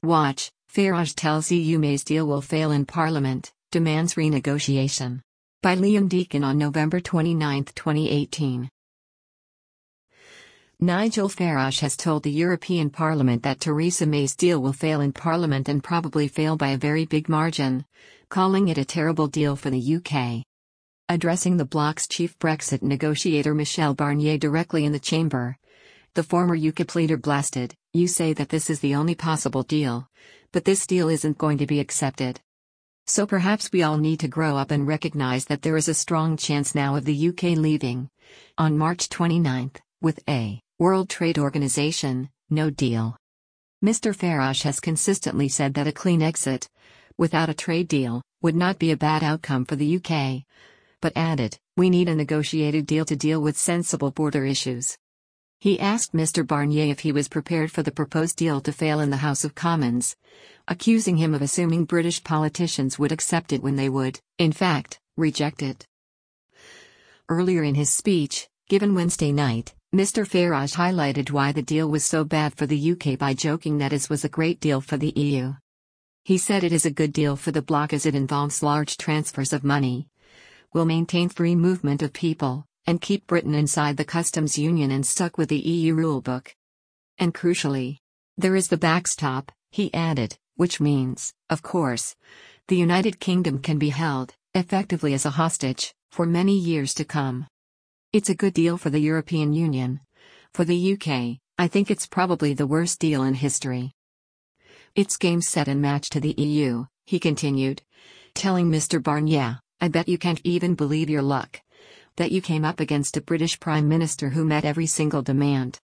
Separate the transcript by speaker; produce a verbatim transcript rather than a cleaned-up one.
Speaker 1: Watch, Farage tells E U May's deal will fail in Parliament, demands renegotiation. By Liam Deacon on November twenty-ninth, twenty eighteen. Nigel Farage has told the European Parliament that Theresa May's deal will fail in Parliament and probably fail by a very big margin, calling it a terrible deal for the U K. Addressing the bloc's chief Brexit negotiator Michel Barnier directly in the chamber, the former UKIP leader blasted, "You say that this is the only possible deal, but this deal isn't going to be accepted. So perhaps we all need to grow up and recognize that there is a strong chance now of the U K leaving." On March twenty-ninth, with a World Trade Organization no deal. Mister Farage has consistently said that a clean exit, without a trade deal, would not be a bad outcome for the U K, but added, "We need a negotiated deal to deal with sensible border issues." He asked Mister Barnier if he was prepared for the proposed deal to fail in the House of Commons, accusing him of assuming British politicians would accept it when they would, in fact, reject it. Earlier in his speech, given Wednesday night, Mister Farage highlighted why the deal was so bad for the U K by joking that it was a great deal for the E U. He said it is a good deal for the bloc as it involves large transfers of money, will maintain free movement of people, and keep Britain inside the customs union and stuck with the E U rulebook. And crucially, there is the backstop, he added, which means, of course, the United Kingdom can be held, effectively as a hostage, for many years to come. It's a good deal for the European Union. For the U K, I think it's probably the worst deal in history. It's game set and match to the E U, he continued, telling Mister Barnier, "I bet you can't even believe your luck that you came up against a British Prime Minister who met every single demand.